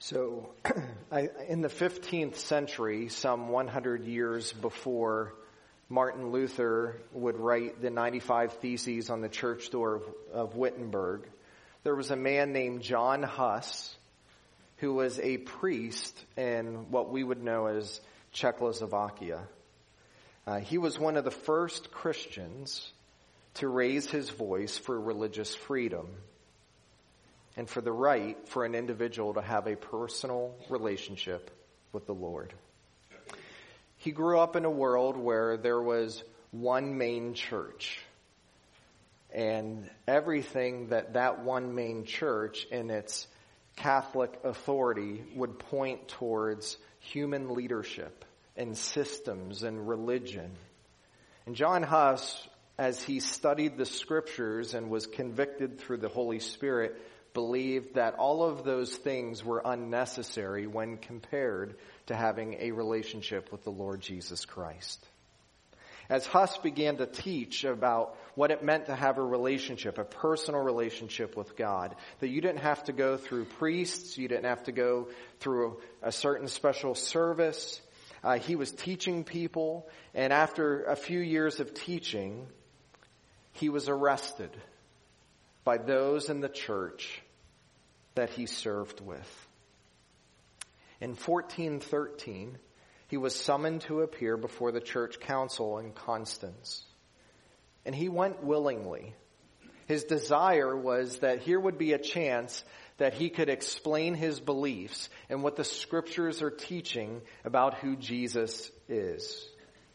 So in the 15th century, some 100 years before Martin Luther would write the 95 Theses on the church door of Wittenberg, there was a man named John Huss who was a priest in what we would know as Czechoslovakia. He was one of the first Christians to raise his voice for religious freedom and for the right for an individual to have a personal relationship with the Lord. He grew up in a world where there was one main church, and everything that one main church in its Catholic authority would point towards human leadership and systems and religion. And John Huss, as he studied the scriptures and was convicted through the Holy Spirit, believed that all of those things were unnecessary when compared to having a relationship with the Lord Jesus Christ. As Huss began to teach about what it meant to have a relationship, a personal relationship with God, that you didn't have to go through priests, you didn't have to go through a certain special service. He was teaching people, and after a few years of teaching, he was arrested by those in the church that he served with. In 1413, he was summoned to appear before the church council in Constance. And he went willingly. His desire was that here would be a chance that he could explain his beliefs and what the scriptures are teaching about who Jesus is.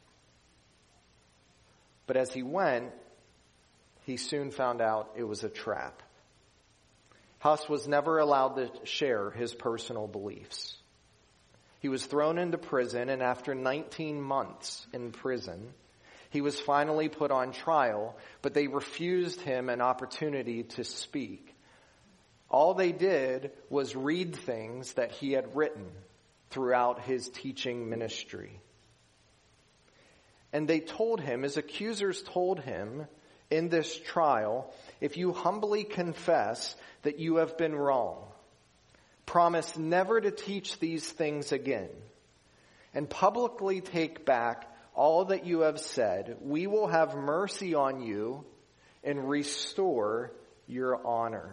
But as he went, he soon found out it was a trap. Huss was never allowed to share his personal beliefs. He was thrown into prison, and after 19 months in prison, he was finally put on trial, but they refused him an opportunity to speak. All they did was read things that he had written throughout his teaching ministry. And they told him, his accusers told him in this trial, if you humbly confess that you have been wrong, promise never to teach these things again, and publicly take back all that you have said, we will have mercy on you and restore your honor.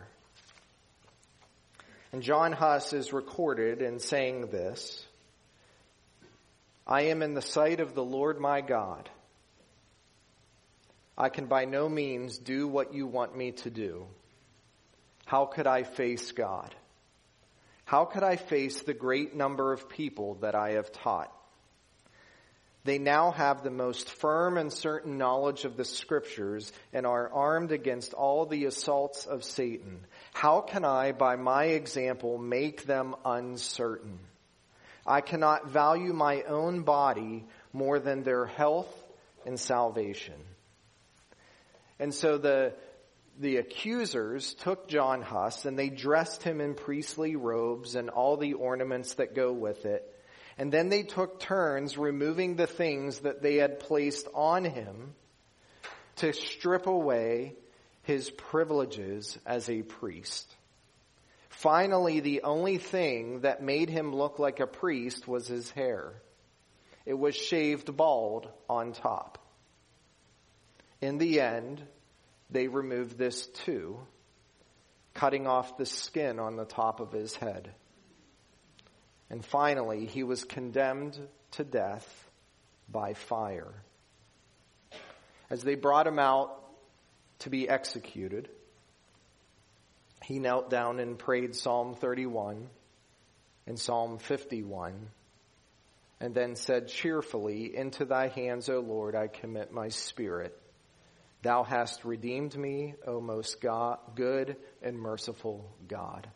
And John Huss is recorded in saying this, I am in the sight of the Lord my God. I can by no means do what you want me to do. How could I face God? How could I face the great number of people that I have taught? They now have the most firm and certain knowledge of the scriptures and are armed against all the assaults of Satan. How can I, by my example, make them uncertain? I cannot value my own body more than their health and salvation. And so the accusers took John Huss and they dressed him in priestly robes and all the ornaments that go with it. And then they took turns removing the things that they had placed on him to strip away his privileges as a priest. Finally, the only thing that made him look like a priest was his hair. It was shaved bald on top. In the end, they removed this too, cutting off the skin on the top of his head. And finally, he was condemned to death by fire. As they brought him out to be executed, he knelt down and prayed Psalm 31 and Psalm 51, and then said cheerfully, into thy hands, O Lord, I commit my spirit. Thou hast redeemed me, O most good and merciful God.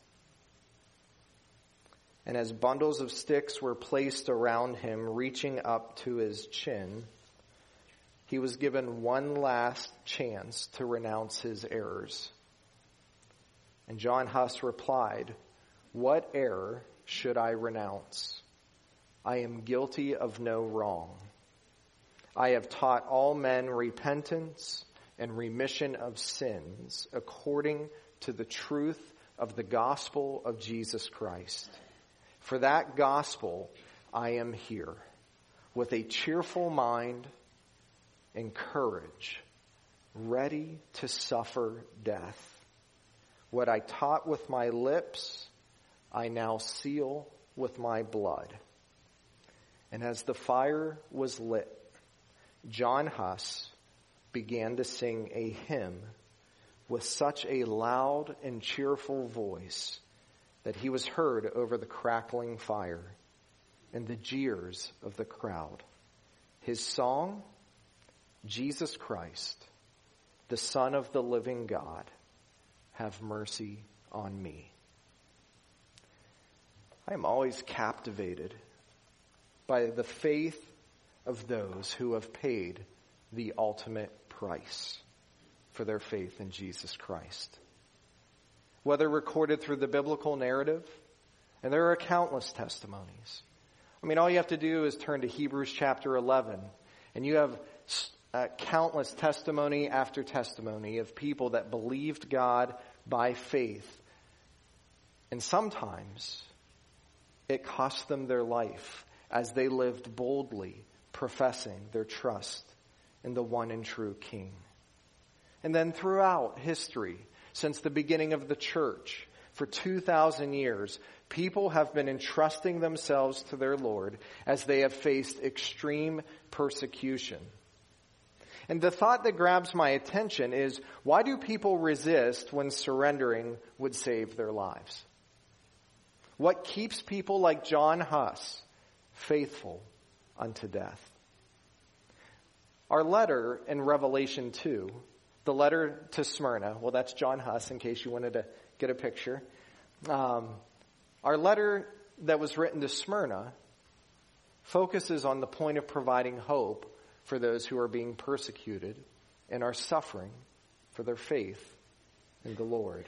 And as bundles of sticks were placed around him, reaching up to his chin, he was given one last chance to renounce his errors. And John Huss replied, what error should I renounce? I am guilty of no wrong. I have taught all men repentance and remission of sins according to the truth of the gospel of Jesus Christ. For that gospel I am here, with a cheerful mind and courage, ready to suffer death. What I taught with my lips, I now seal with my blood. And as the fire was lit, John Huss began to sing a hymn with such a loud and cheerful voice that he was heard over the crackling fire and the jeers of the crowd. His song, Jesus Christ, the Son of the living God, have mercy on me. I am always captivated by the faith of those who have paid the ultimate price for their faith in Jesus Christ. Whether recorded through the biblical narrative, and there are countless testimonies. I mean, all you have to do is turn to Hebrews chapter 11, and you have countless testimony after testimony of people that believed God by faith. And sometimes it cost them their life as they lived boldly, professing their trust in the one and true King. And then throughout history, since the beginning of the church, for 2,000 years, people have been entrusting themselves to their Lord as they have faced extreme persecution. And the thought that grabs my attention is, why do people resist when surrendering would save their lives? What keeps people like John Huss faithful unto death? Our letter in Revelation 2, the letter to Smyrna, well, that's John Huss in case you wanted to get a picture. Our letter that was written to Smyrna focuses on the point of providing hope for those who are being persecuted and are suffering for their faith in the Lord.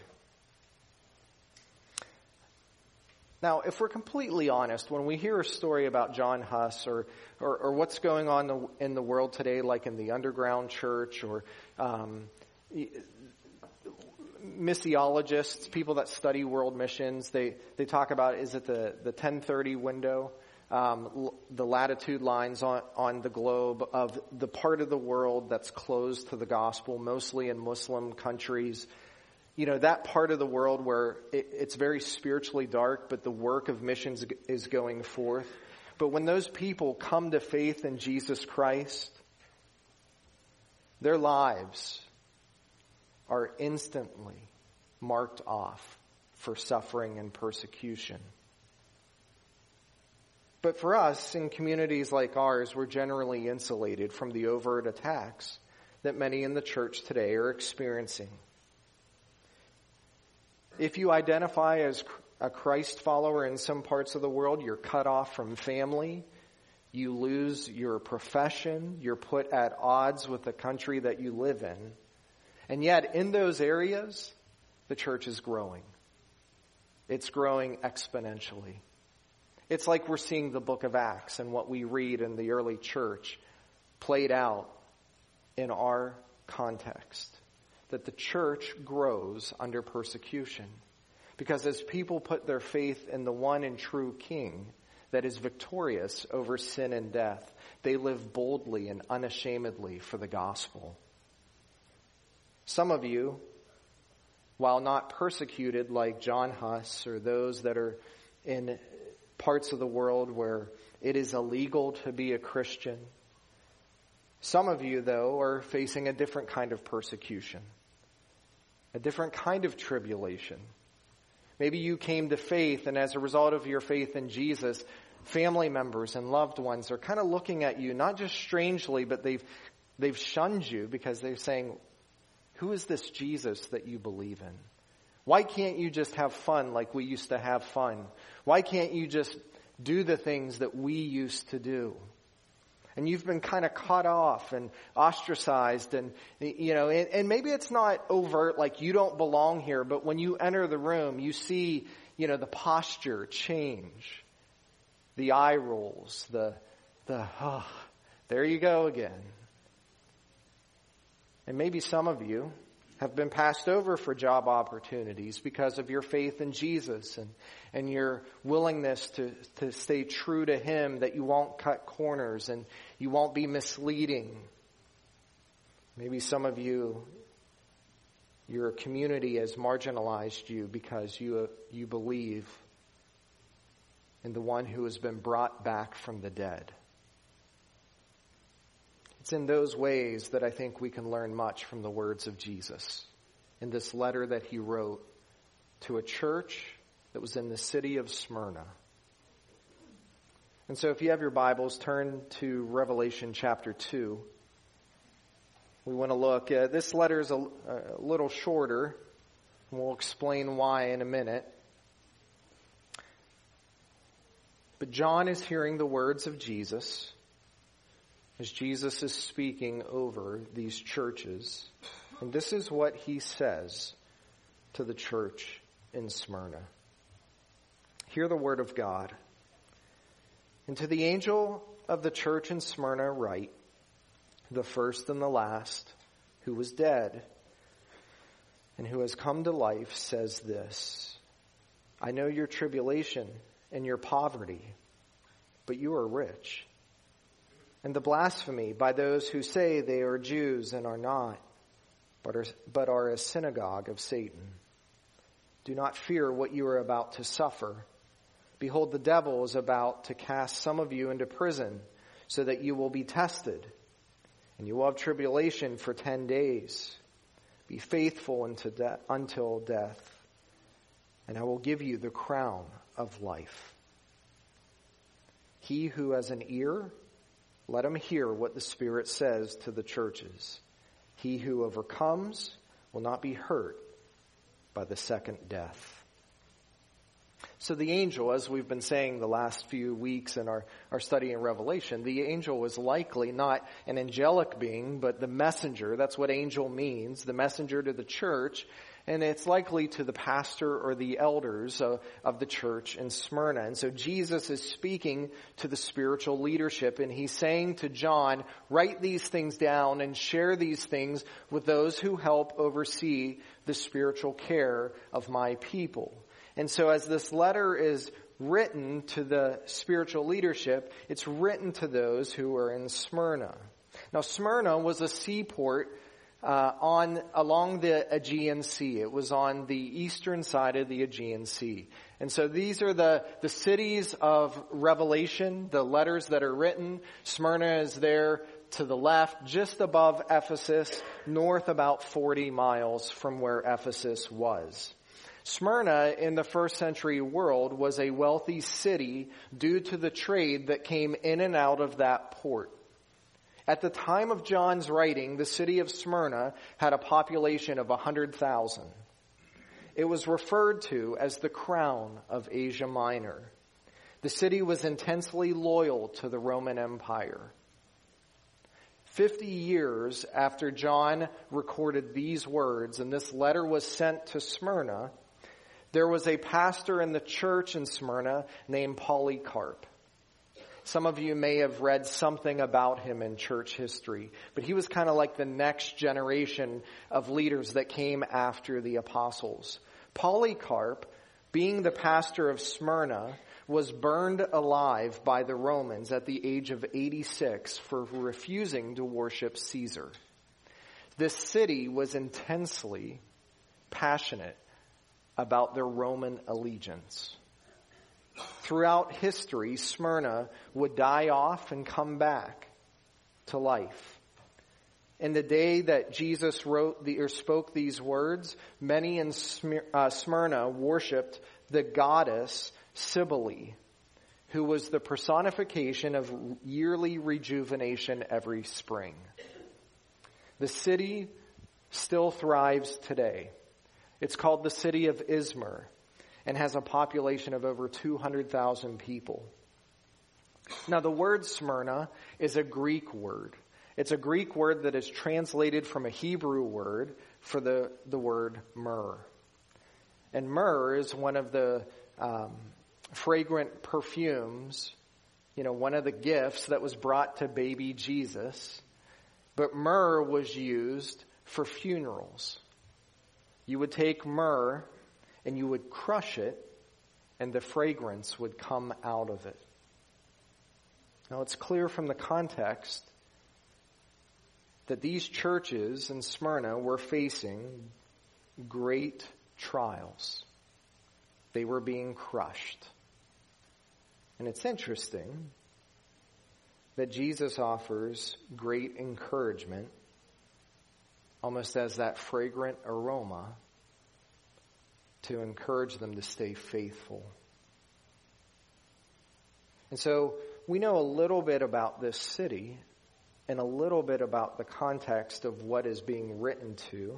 Now, if we're completely honest, when we hear a story about John Huss or what's going on in the world today, like in the underground church or missiologists, people that study world missions, they talk about, is it the 1030 window, the latitude lines on the globe of the part of the world that's closed to the gospel, mostly in Muslim countries. You know, that part of the world where it's very spiritually dark, but the work of missions is going forth. But when those people come to faith in Jesus Christ, their lives are instantly marked off for suffering and persecution. But for us, in communities like ours, we're generally insulated from the overt attacks that many in the church today are experiencing. If you identify as a Christ follower in some parts of the world, you're cut off from family, you lose your profession, you're put at odds with the country that you live in. And yet, in those areas, the church is growing. It's growing exponentially. It's like we're seeing the book of Acts and what we read in the early church played out in our context. That the church grows under persecution. Because as people put their faith in the one and true King that is victorious over sin and death, they live boldly and unashamedly for the gospel. Some of you, while not persecuted like John Huss or those that are in parts of the world where it is illegal to be a Christian, some of you, though, are facing a different kind of persecution. A different kind of tribulation. Maybe you came to faith, and as a result of your faith in Jesus, family members and loved ones are kind of looking at you, not just strangely, but they've shunned you because they're saying, who is this Jesus that you believe in? Why can't you just have fun like we used to have fun? Why can't you just do the things that we used to do? And you've been kind of cut off and ostracized and maybe it's not overt like you don't belong here, but when you enter the room, you see, the posture change, the eye rolls, there you go again. And maybe some of you have been passed over for job opportunities because of your faith in Jesus and your willingness to stay true to Him, that you won't cut corners and you won't be misleading. Maybe some of you, your community has marginalized you because you believe in the one who has been brought back from the dead. It's in those ways that I think we can learn much from the words of Jesus in this letter that he wrote to a church that was in the city of Smyrna. And so if you have your Bibles, turn to Revelation chapter 2. We want to look at this letter is a little shorter, and we'll explain why in a minute. But John is hearing the words of Jesus as Jesus is speaking over these churches. And this is what he says to the church in Smyrna. Hear the word of God. And to the angel of the church in Smyrna write, the first and the last, who was dead and who has come to life, says this: I know your tribulation and your poverty, but you are rich. And the blasphemy by those who say they are Jews and are not, but are a synagogue of Satan. Do not fear what you are about to suffer. Behold, the devil is about to cast some of you into prison, so that you will be tested. And you will have tribulation for 10 days. Be faithful until death, and I will give you the crown of life. He who has an ear, let him hear what the Spirit says to the churches. He who overcomes will not be hurt by the second death. So the angel, as we've been saying the last few weeks in our study in Revelation, the angel was likely not an angelic being, but the messenger. That's what angel means, the messenger to the church. And it's likely to the pastor or the elders of the church in Smyrna. And so Jesus is speaking to the spiritual leadership, and he's saying to John, write these things down and share these things with those who help oversee the spiritual care of my people. And so as this letter is written to the spiritual leadership, it's written to those who are in Smyrna. Now, Smyrna was a seaport along the Aegean Sea. It was on the eastern side of the Aegean Sea. And so these are the cities of Revelation, the letters that are written. Smyrna is there to the left, just above Ephesus, north about 40 miles from where Ephesus was. Smyrna in the first century world was a wealthy city due to the trade that came in and out of that port. At the time of John's writing, the city of Smyrna had a population of 100,000. It was referred to as the crown of Asia Minor. The city was intensely loyal to the Roman Empire. 50 years after John recorded these words, and this letter was sent to Smyrna, there was a pastor in the church in Smyrna named Polycarp. Some of you may have read something about him in church history, but he was kind of like the next generation of leaders that came after the apostles. Polycarp, being the pastor of Smyrna, was burned alive by the Romans at the age of 86 for refusing to worship Caesar. This city was intensely passionate about their Roman allegiance. Throughout history, Smyrna would die off and come back to life. In the day that Jesus spoke these words, many in Smyrna worshipped the goddess Cybele, who was the personification of yearly rejuvenation every spring. The city still thrives today. It's called the city of Izmir, and has a population of over 200,000 people. Now, the word Smyrna is a Greek word. It's a Greek word that is translated from a Hebrew word for the word myrrh. And myrrh is one of the fragrant perfumes, one of the gifts that was brought to baby Jesus. But myrrh was used for funerals. You would take myrrh and you would crush it, and the fragrance would come out of it. Now it's clear from the context that these churches in Smyrna were facing great trials. They were being crushed. And it's interesting that Jesus offers great encouragement, almost as that fragrant aroma, to encourage them to stay faithful. And so we know a little bit about this city and a little bit about the context of what is being written to.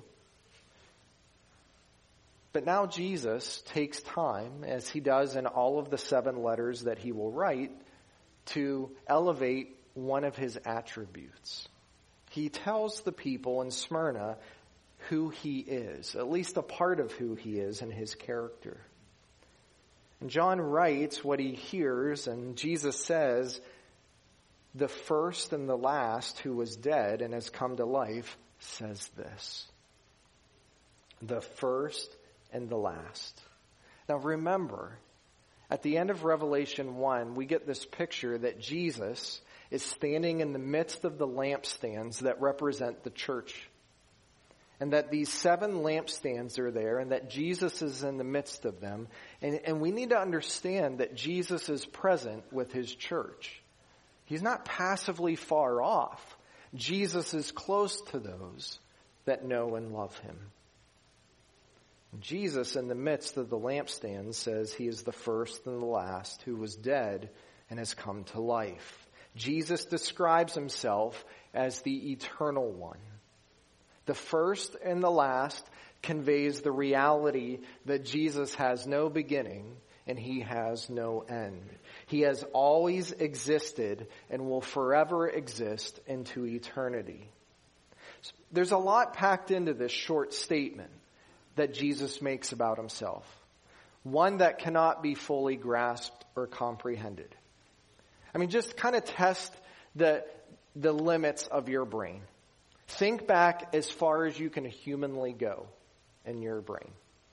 But now Jesus takes time, as he does in all of the 7 letters that he will write, to elevate one of his attributes. He tells the people in Smyrna who he is, at least a part of who he is in his character. And John writes what he hears, and Jesus says, the first and the last who was dead and has come to life says this. The first and the last. Now remember, at the end of Revelation 1, we get this picture that Jesus is standing in the midst of the lampstands that represent the church. And that these 7 lampstands are there, and that Jesus is in the midst of them. And we need to understand that Jesus is present with his church. He's not passively far off. Jesus is close to those that know and love him. Jesus, in the midst of the lampstands, says he is the first and the last who was dead and has come to life. Jesus describes himself as the eternal one. The first and the last conveys the reality that Jesus has no beginning and he has no end. He has always existed and will forever exist into eternity. There's a lot packed into this short statement that Jesus makes about himself. One that cannot be fully grasped or comprehended. I mean, just kind of test the limits of your brain. Think back as far as you can humanly go in your brain.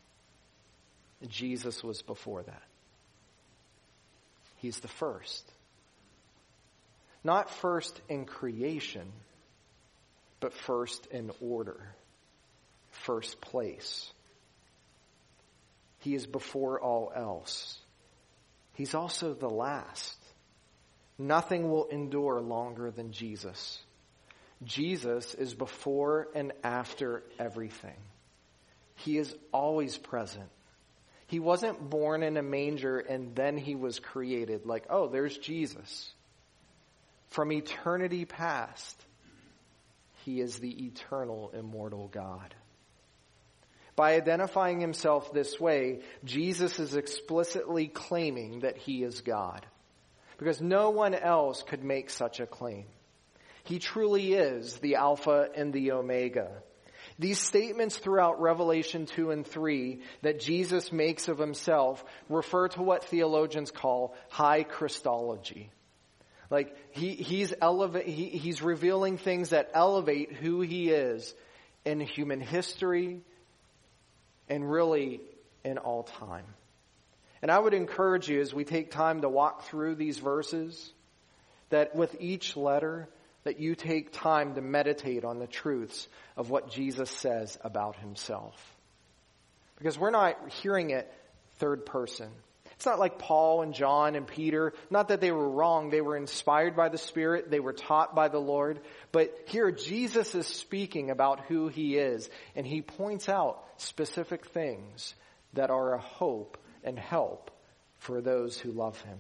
Jesus was before that. He's the first. Not first in creation, but first in order. First place. He is before all else. He's also the last. Nothing will endure longer than Jesus. Jesus is before and after everything. He is always present. He wasn't born in a manger and then he was created like, oh, there's Jesus. From eternity past, he is the eternal, immortal God. By identifying himself this way, Jesus is explicitly claiming that he is God. Because no one else could make such a claim. He truly is the Alpha and the Omega. These statements throughout Revelation 2 and 3 that Jesus makes of himself refer to what theologians call high Christology. Like he's revealing things that elevate who he is in human history and really in all time. And I would encourage you as we take time to walk through these verses that with each letter that you take time to meditate on the truths of what Jesus says about himself. Because we're not hearing it third person. It's not like Paul and John and Peter. Not that they were wrong. They were inspired by the Spirit. They were taught by the Lord. But here Jesus is speaking about who he is. And he points out specific things that are a hope and help for those who love him.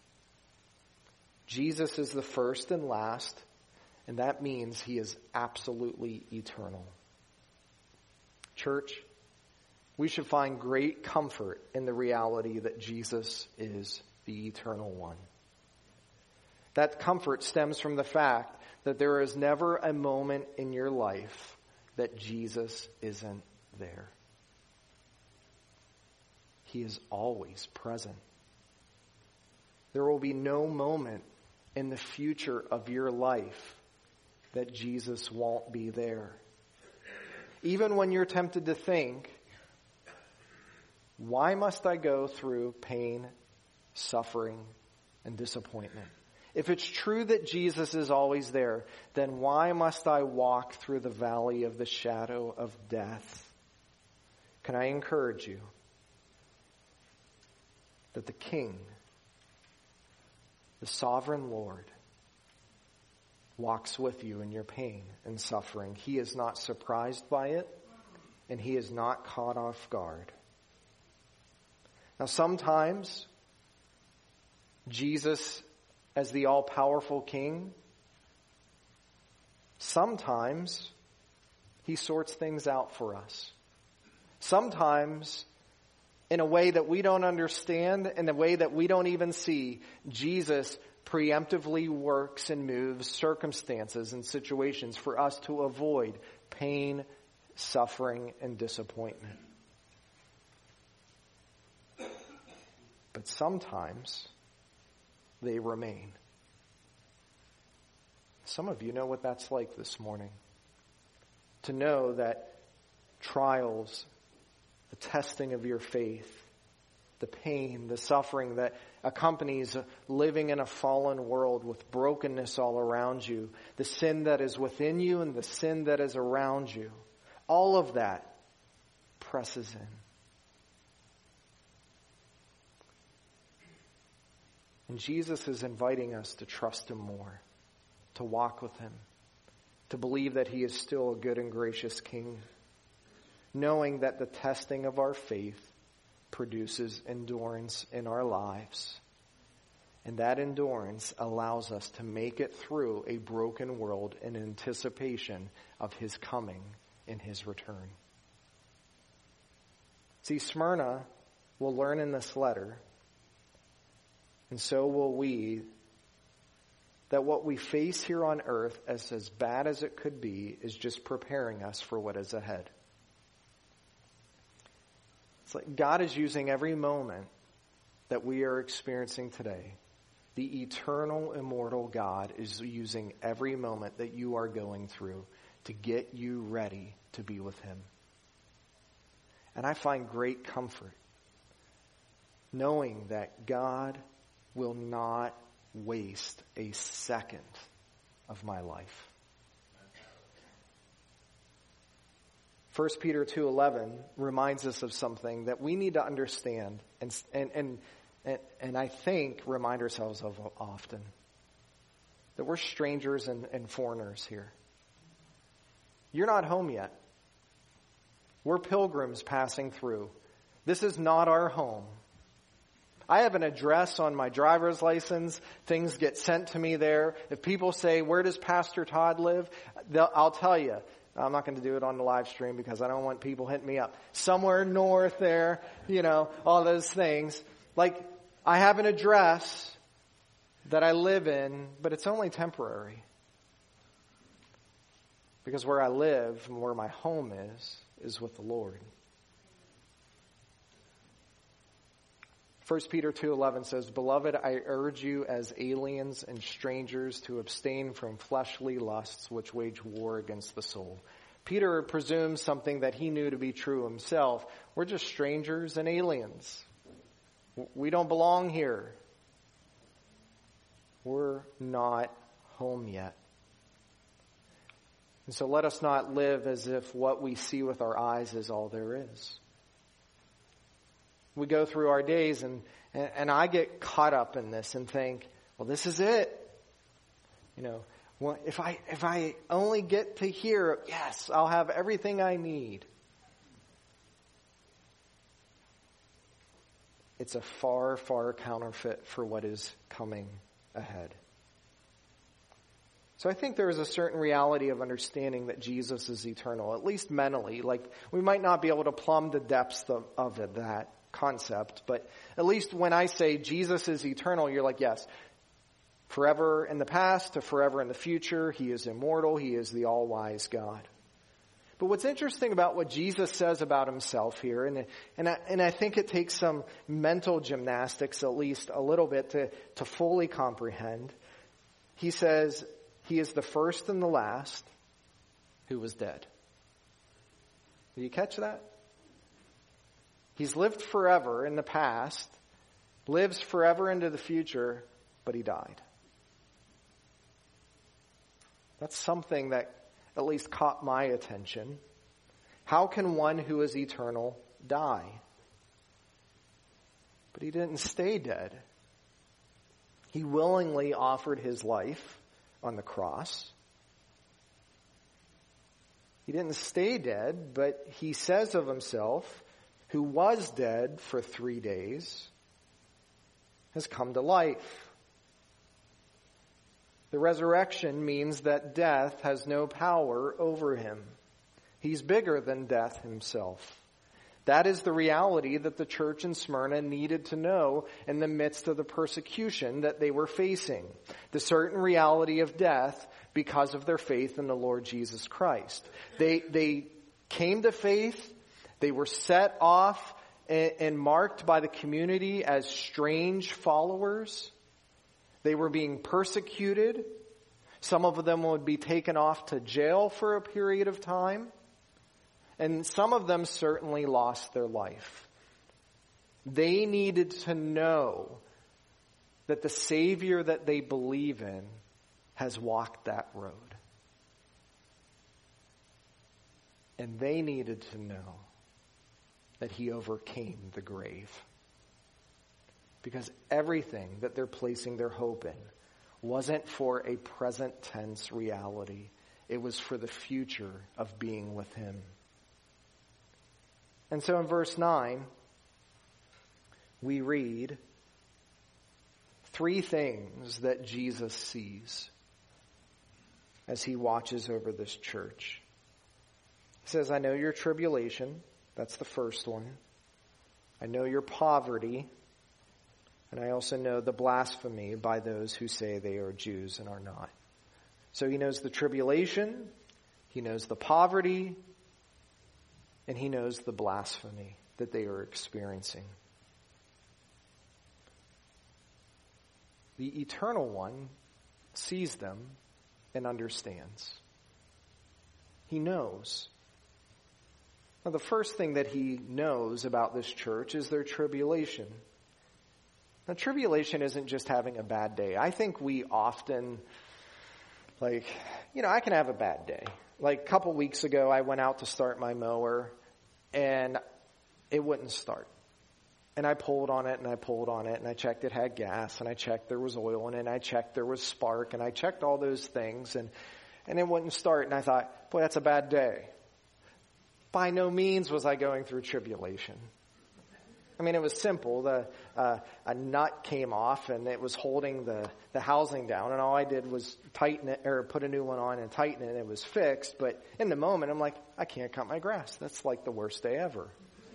Jesus is the first and last. And that means he is absolutely eternal. Church, we should find great comfort in the reality that Jesus is the eternal one. That comfort stems from the fact that there is never a moment in your life that Jesus isn't there. He is always present. There will be no moment in the future of your life that Jesus won't be there. Even when you're tempted to think Why must I go through pain, suffering, and disappointment? If it's true that Jesus is always there, then why must I walk through the valley of the shadow of death? Can I encourage you that the King, the sovereign Lord, walks with you in your pain and suffering. He is not surprised by it, and he is not caught off guard. Now, sometimes Jesus, as the all-powerful King, sometimes he sorts things out for us. Sometimes, in a way that we don't understand, in a way that we don't even see, Jesus preemptively works and moves circumstances and situations for us to avoid pain, suffering, and disappointment. But sometimes they remain. Some of you know what that's like this morning. To know that trials, the testing of your faith, the pain, the suffering that accompanies living in a fallen world with brokenness all around you, the sin that is within you and the sin that is around you, all of that presses in. And Jesus is inviting us to trust him more, to walk with him, to believe that he is still a good and gracious King, knowing that the testing of our faith produces endurance in our lives. And that endurance allows us to make it through a broken world in anticipation of his coming in his return. See, Smyrna will learn in this letter, and so will we, that what we face here on earth, as bad as it could be, is just preparing us for what is ahead. It's like God is using every moment that we are experiencing today. The eternal, immortal God is using every moment that you are going through to get you ready to be with him. And I find great comfort knowing that God will not waste a second of my life. 1 Peter 2:11 reminds us of something that we need to understand and I think remind ourselves of often. That we're strangers and foreigners here. You're not home yet. We're pilgrims passing through. This is not our home. I have an address on my driver's license. Things get sent to me there. If people say, where does Pastor Todd live? I'll tell you. I'm not going to do it on the live stream because I don't want people hitting me up. Somewhere north there, all those things. Like, I have an address that I live in, but it's only temporary. Because where I live and where my home is with the Lord. 1 Peter 2:11 says, Beloved, I urge you as aliens and strangers to abstain from fleshly lusts which wage war against the soul. Peter presumes something that he knew to be true himself. We're just strangers and aliens. We don't belong here. We're not home yet. And so let us not live as if what we see with our eyes is all there is. We go through our days and I get caught up in this and think, well, this is it. Well, if I only get to here, yes, I'll have everything I need. It's a far, far counterfeit for what is coming ahead. So I think there is a certain reality of understanding that Jesus is eternal, at least mentally. Like, we might not be able to plumb the depths of that concept, but at least when I say Jesus is eternal, you're like, yes, forever in the past to forever in the future. He is immortal. He is the all-wise God. But what's interesting about what Jesus says about himself here, and I think it takes some mental gymnastics, at least a little bit, to fully comprehend. He says he is the first and the last who was dead. Did you catch that? He's lived forever in the past, lives forever into the future, but he died. That's something that at least caught my attention. How can one who is eternal die? But he didn't stay dead. He willingly offered his life on the cross. He didn't stay dead, but he says of himself, who was dead for 3 days, has come to life. The resurrection means that death has no power over him. He's bigger than death himself. That is the reality that the church in Smyrna needed to know in the midst of the persecution that they were facing. The certain reality of death because of their faith in the Lord Jesus Christ. They came to faith. They were set off and marked by the community as strange followers. They were being persecuted. Some of them would be taken off to jail for a period of time. And some of them certainly lost their life. They needed to know that the Savior that they believe in has walked that road. And they needed to know that he overcame the grave. Because everything that they're placing their hope in wasn't for a present tense reality. It was for the future of being with him. And so in verse 9, we read 3 things that Jesus sees as he watches over this church. He says, I know your tribulation. That's the first one. I know your poverty. And I also know the blasphemy by those who say they are Jews and are not. So he knows the tribulation. He knows the poverty. And he knows the blasphemy that they are experiencing. The Eternal One sees them and understands. He knows. Now, the first thing that he knows about this church is their tribulation. Now, tribulation isn't just having a bad day. I think we often, I can have a bad day. Like a couple weeks ago, I went out to start my mower, and it wouldn't start. And I pulled on it, and I pulled on it, and I checked it had gas, and I checked there was oil in it, and I checked there was spark, and I checked all those things, and it wouldn't start. And I thought, boy, that's a bad day. By no means was I going through tribulation. I mean, it was simple. A nut came off, and it was holding the housing down, and all I did was tighten it, or put a new one on and tighten it, and it was fixed. But in the moment, I'm like, I can't cut my grass. That's like the worst day ever.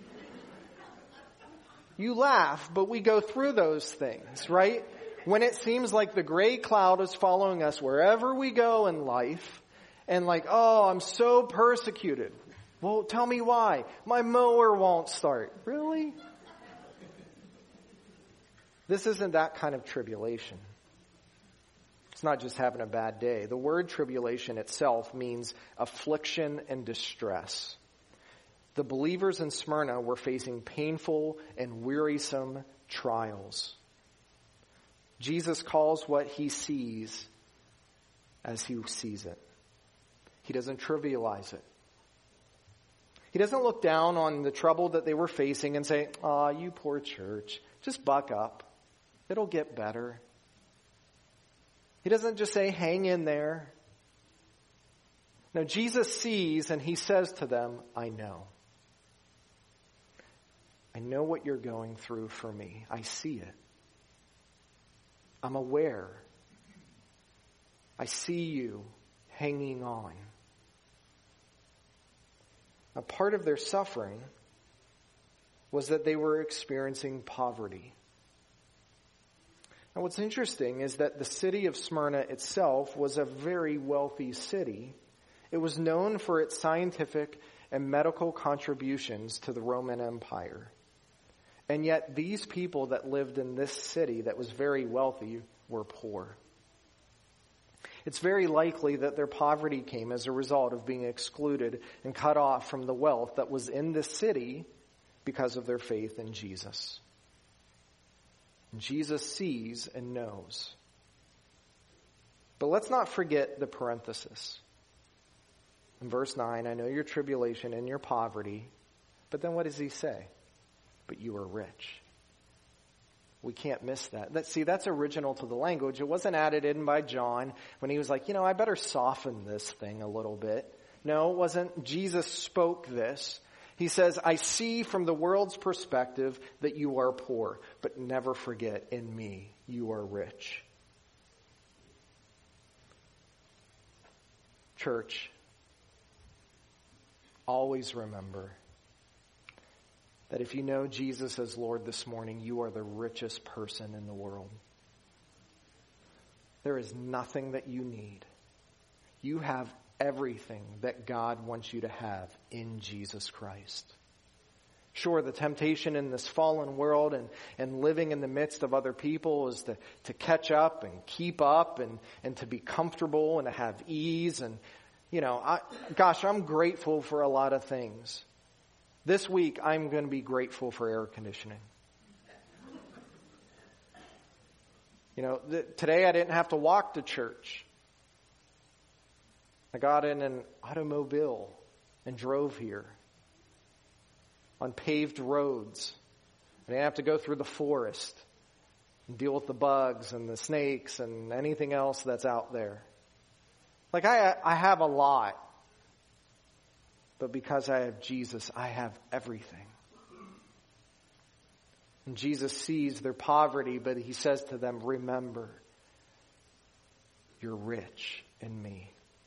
You laugh, but we go through those things, right? When it seems like the gray cloud is following us wherever we go in life, and oh, I'm so persecuted. Well, tell me why. My mower won't start. Really? This isn't that kind of tribulation. It's not just having a bad day. The word tribulation itself means affliction and distress. The believers in Smyrna were facing painful and wearisome trials. Jesus calls what he sees as he sees it. He doesn't trivialize it. He doesn't look down on the trouble that they were facing and say, "Aw, you poor church, just buck up. It'll get better." He doesn't just say, "Hang in there." No, Jesus sees and he says to them, "I know. I know what you're going through for me. I see it. I'm aware. I see you hanging on." A part of their suffering was that they were experiencing poverty. Now, what's interesting is that the city of Smyrna itself was a very wealthy city. It was known for its scientific and medical contributions to the Roman Empire. And yet these people that lived in this city that was very wealthy were poor. It's very likely that their poverty came as a result of being excluded and cut off from the wealth that was in the city because of their faith in Jesus. Jesus sees and knows. But let's not forget the parenthesis. In verse 9, I know your tribulation and your poverty. But then what does he say? But you are rich. We can't miss that. That's original to the language. It wasn't added in by John when he was like, I better soften this thing a little bit. No, it wasn't. Jesus spoke this. He says, I see from the world's perspective that you are poor, but never forget, in me, you are rich. Church, always remember that if you know Jesus as Lord this morning, you are the richest person in the world. There is nothing that you need. You have everything that God wants you to have in Jesus Christ. Sure, the temptation in this fallen world and living in the midst of other people is to catch up and keep up and to be comfortable and to have ease. And, I'm grateful for a lot of things. This week, I'm going to be grateful for air conditioning. Today I didn't have to walk to church. I got in an automobile and drove here on paved roads. I didn't have to go through the forest and deal with the bugs and the snakes and anything else that's out there. I have a lot. But because I have Jesus, I have everything. And Jesus sees their poverty, but he says to them, remember, you're rich in me.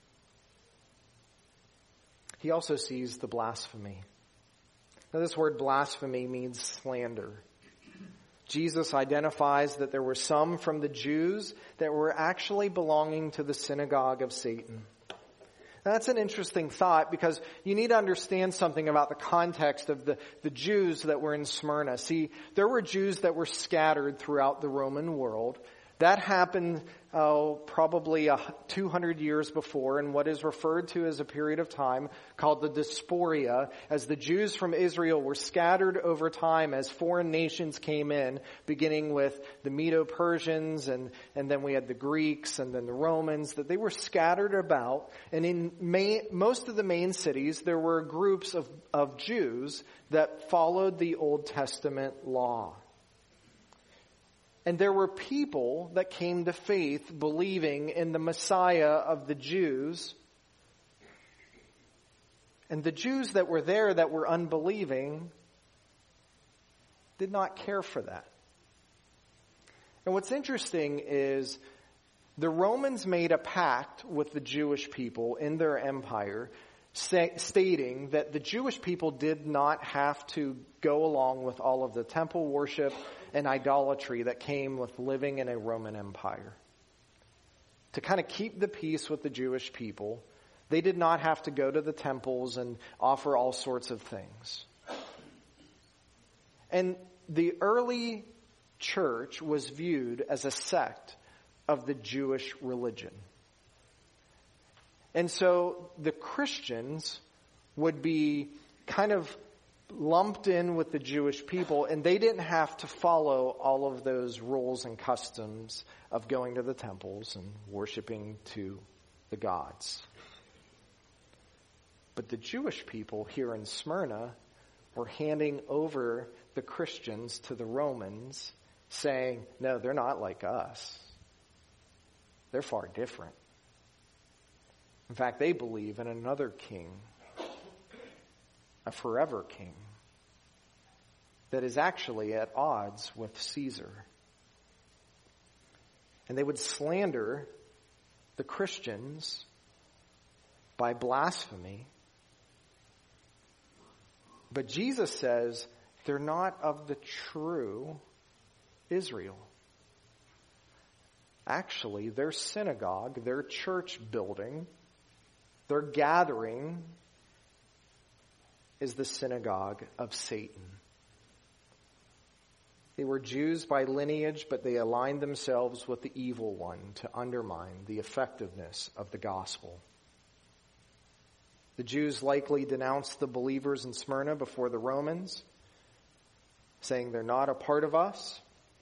He also sees the blasphemy. Now, this word blasphemy means slander. Jesus identifies that there were some from the Jews that were actually belonging to the synagogue of Satan. Now, that's an interesting thought because you need to understand something about the context of the Jews that were in Smyrna. See, there were Jews that were scattered throughout the Roman world. That happened probably 200 years before in what is referred to as a period of time called the Diaspora, as the Jews from Israel were scattered over time as foreign nations came in, beginning with the Medo-Persians and then we had the Greeks and then the Romans, that they were scattered about. And in most of the main cities, there were groups of Jews that followed the Old Testament law. And there were people that came to faith believing in the Messiah of the Jews. And the Jews that were there that were unbelieving did not care for that. And what's interesting is the Romans made a pact with the Jewish people in their empire, stating that the Jewish people did not have to go along with all of the temple worship and idolatry that came with living in a Roman Empire. To kind of keep the peace with the Jewish people, they did not have to go to the temples and offer all sorts of things. And the early church was viewed as a sect of the Jewish religion. And so the Christians would be kind of lumped in with the Jewish people, and they didn't have to follow all of those rules and customs of going to the temples and worshiping to the gods. But the Jewish people here in Smyrna were handing over the Christians to the Romans, saying, no, they're not like us. They're far different. In fact, they believe in another king, a forever king, that is actually at odds with Caesar. And they would slander the Christians by blasphemy. But Jesus says they're not of the true Israel. Actually, their synagogue, their church building, their gathering is the synagogue of Satan. They were Jews by lineage, but they aligned themselves with the evil one to undermine the effectiveness of the gospel. The Jews likely denounced the believers in Smyrna before the Romans, saying they're not a part of us.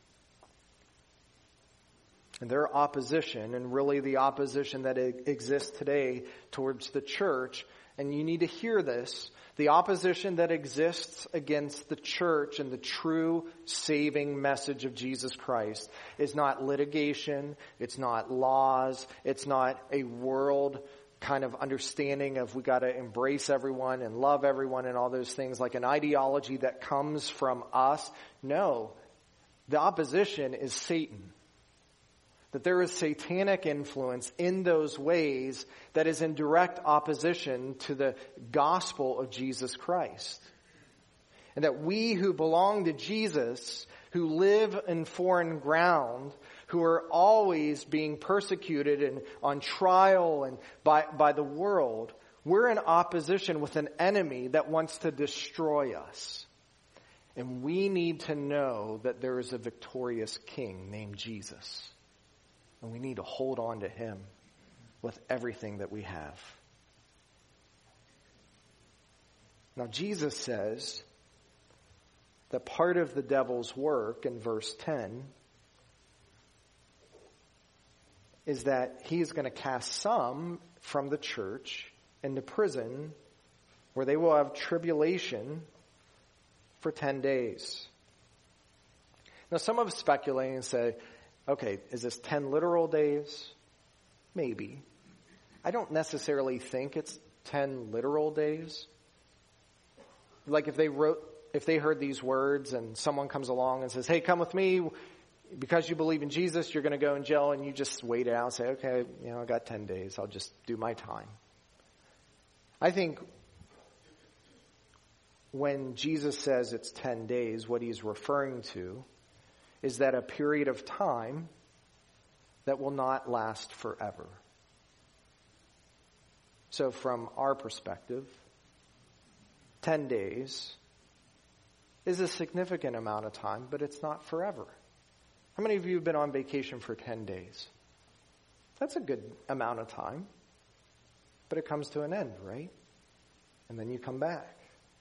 And their opposition, and really the opposition that exists today towards the church, and you need to hear this, the opposition that exists against the church and the true saving message of Jesus Christ is not litigation, it's not laws, it's not a world kind of understanding of we got to embrace everyone and love everyone and all those things, like an ideology that comes from us. No, the opposition is Satan. That there is satanic influence in those ways that is in direct opposition to the gospel of Jesus Christ. And that we who belong to Jesus, who live in foreign ground, who are always being persecuted and on trial and by the world, we're in opposition with an enemy that wants to destroy us. And we need to know that there is a victorious king named Jesus. And we need to hold on to him with everything that we have. Now, Jesus says that part of the devil's work in verse 10 is that he is going to cast some from the church into prison where they will have tribulation for 10 days. Now, some have speculated and say, okay, is this 10 literal days? Maybe. I don't necessarily think it's 10 literal days. Like if they heard these words and someone comes along and says, hey, come with me, because you believe in Jesus, you're going to go in jail, and you just wait it out and say, okay, I got 10 days. I'll just do my time. I think when Jesus says it's 10 days, what he's referring to is that a period of time that will not last forever. So from our perspective, 10 days is a significant amount of time, but it's not forever. How many of you have been on vacation for 10 days? That's a good amount of time, but it comes to an end, right? And then you come back.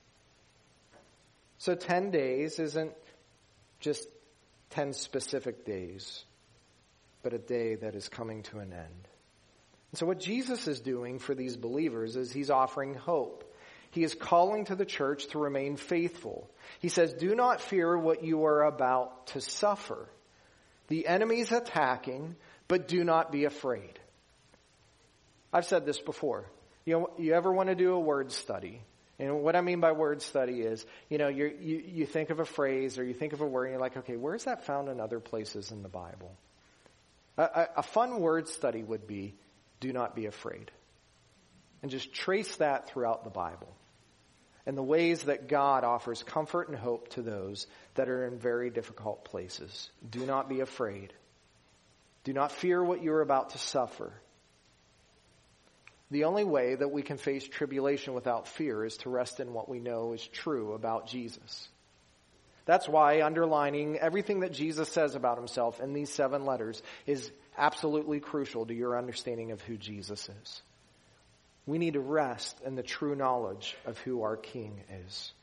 So 10 days isn't just 10 specific days, but a day that is coming to an end. And so what Jesus is doing for these believers is he's offering hope. He is calling to the church to remain faithful. He says, do not fear what you are about to suffer. The enemy's attacking, but do not be afraid. I've said this before. You ever want to do a word study? And what I mean by word study is, you think of a phrase or you think of a word and you're like, okay, where's that found in other places in the Bible? A fun word study would be, do not be afraid. And just trace that throughout the Bible. And the ways that God offers comfort and hope to those that are in very difficult places. Do not be afraid. Do not fear what you're about to suffer. The only way that we can face tribulation without fear is to rest in what we know is true about Jesus. That's why underlining everything that Jesus says about himself in these 7 letters is absolutely crucial to your understanding of who Jesus is. We need to rest in the true knowledge of who our King is.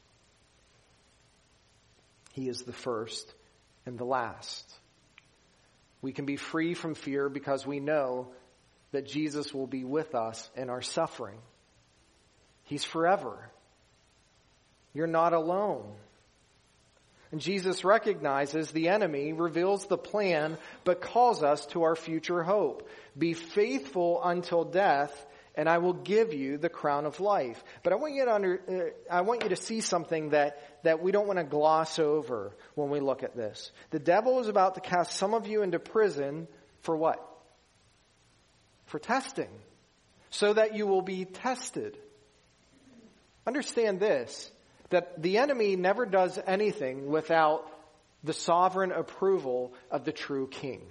He is the first and the last. We can be free from fear because we know that Jesus will be with us in our suffering. He's forever. You're not alone. And Jesus recognizes the enemy, reveals the plan, but calls us to our future hope. Be faithful until death, and I will give you the crown of life. But I want you to see something that we don't want to gloss over when we look at this. The devil is about to cast some of you into prison for what? For testing, so that you will be tested. Understand this, that the enemy never does anything without the sovereign approval of the true king.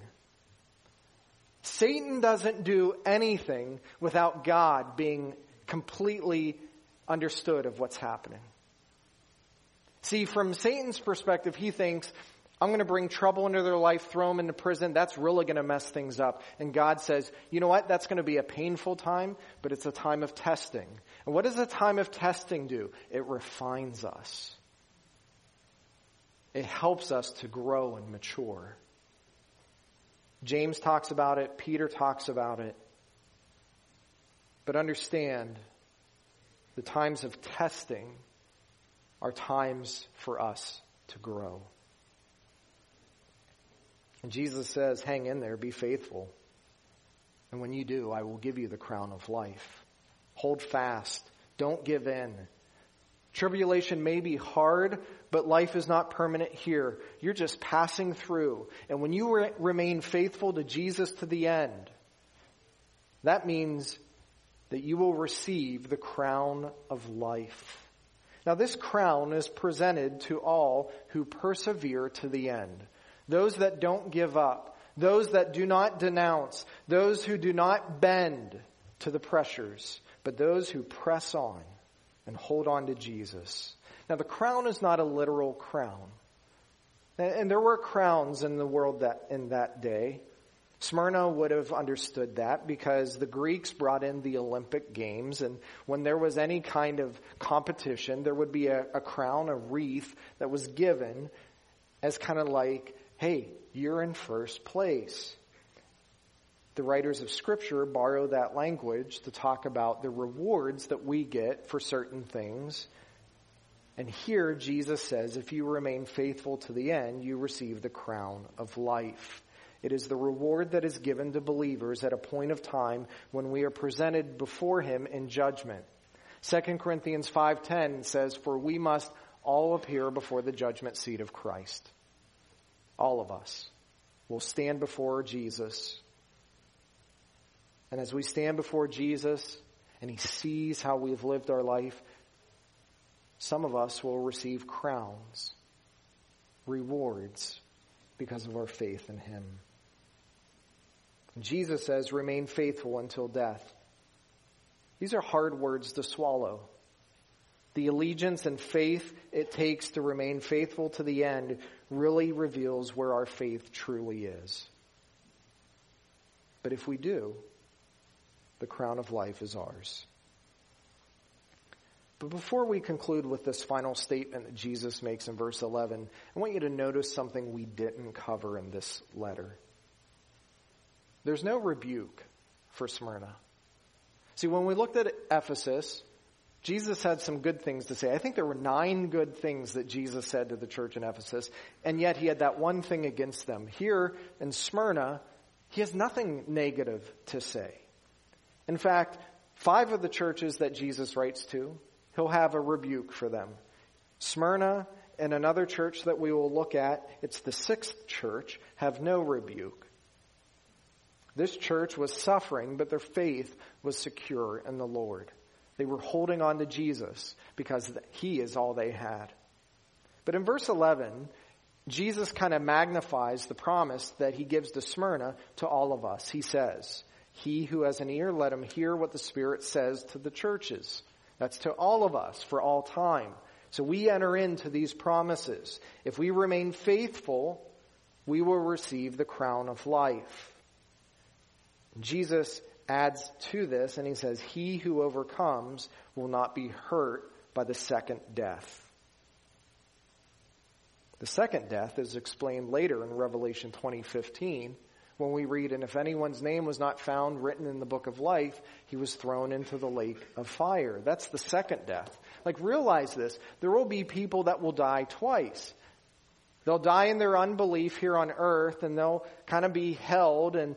Satan doesn't do anything without God being completely understood of what's happening. See, from Satan's perspective, he thinks, I'm going to bring trouble into their life, throw them into prison. That's really going to mess things up. And God says, you know what? That's going to be a painful time, but it's a time of testing. And what does a time of testing do? It refines us. It helps us to grow and mature. James talks about it. Peter talks about it. But understand, the times of testing are times for us to grow. And Jesus says, hang in there, be faithful. And when you do, I will give you the crown of life. Hold fast. Don't give in. Tribulation may be hard, but life is not permanent here. You're just passing through. And when you remain faithful to Jesus to the end, that means that you will receive the crown of life. Now, this crown is presented to all who persevere to the end. Those that don't give up. Those that do not denounce. Those who do not bend to the pressures. But those who press on and hold on to Jesus. Now, the crown is not a literal crown. And there were crowns in the world in that day. Smyrna would have understood that because the Greeks brought in the Olympic Games, and when there was any kind of competition, there would be a crown, a wreath that was given as kind of like, hey, you're in first place. The writers of Scripture borrow that language to talk about the rewards that we get for certain things. And here Jesus says, if you remain faithful to the end, you receive the crown of life. It is the reward that is given to believers at a point of time when we are presented before him in judgment. 2 Corinthians 5:10 says, for we must all appear before the judgment seat of Christ. All of us will stand before Jesus. And as we stand before Jesus and he sees how we've lived our life, some of us will receive crowns, rewards, because of our faith in him. Jesus says, remain faithful until death. These are hard words to swallow. The allegiance and faith it takes to remain faithful to the end really reveals where our faith truly is. But if we do, the crown of life is ours. But before we conclude with this final statement that Jesus makes in verse 11, I want you to notice something we didn't cover in this letter. There's no rebuke for Smyrna. See, when we looked at Ephesus, Jesus had some good things to say. I think there were 9 good things that Jesus said to the church in Ephesus, and yet he had that one thing against them. Here in Smyrna, he has nothing negative to say. In fact, 5 of the churches that Jesus writes to, he'll have a rebuke for them. Smyrna and another church that we will look at, it's the 6th church, have no rebuke. This church was suffering, but their faith was secure in the Lord. They were holding on to Jesus because he is all they had. But in verse 11, Jesus kind of magnifies the promise that he gives to Smyrna to all of us. He says, he who has an ear, let him hear what the Spirit says to the churches. That's to all of us for all time. So we enter into these promises. If we remain faithful, we will receive the crown of life. Jesus adds to this and he says, he who overcomes will not be hurt by the second death. The second death is explained later in Revelation 20:15 when we read, and if anyone's name was not found written in the book of life, he was thrown into the lake of fire. That's the second death. Like, realize this. There will be people that will die twice. They'll die in their unbelief here on earth, and they'll kind of be held and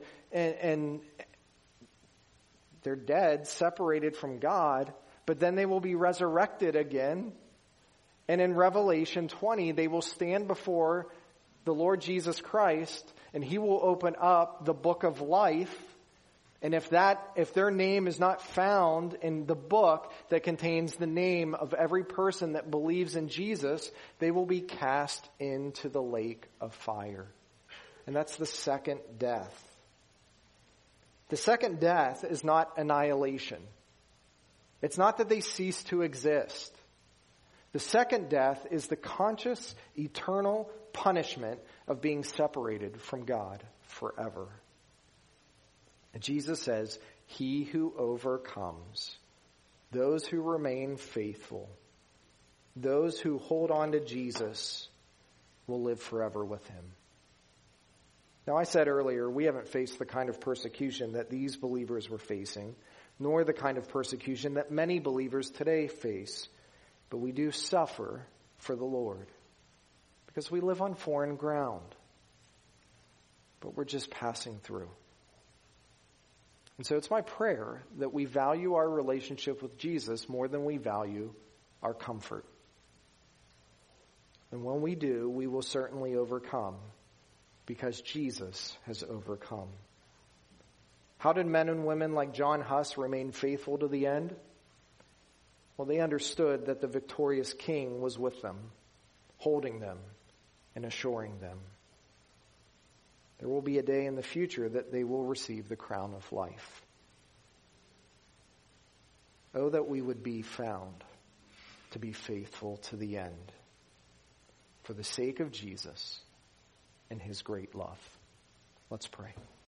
they're dead, separated from God, but then they will be resurrected again. And in Revelation 20, they will stand before the Lord Jesus Christ, and he will open up the book of life. And if their name is not found in the book that contains the name of every person that believes in Jesus, they will be cast into the lake of fire. And that's the second death. The second death is not annihilation. It's not that they cease to exist. The second death is the conscious, eternal punishment of being separated from God forever. And Jesus says, he who overcomes, those who remain faithful, those who hold on to Jesus, will live forever with him. Now, I said earlier, we haven't faced the kind of persecution that these believers were facing, nor the kind of persecution that many believers today face. But we do suffer for the Lord because we live on foreign ground. But we're just passing through. And so it's my prayer that we value our relationship with Jesus more than we value our comfort. And when we do, we will certainly overcome because Jesus has overcome. How did men and women like John Huss remain faithful to the end? Well, they understood that the victorious King was with them, holding them and assuring them. There will be a day in the future that they will receive the crown of life. Oh, that we would be found to be faithful to the end for the sake of Jesus and his great love. Let's pray.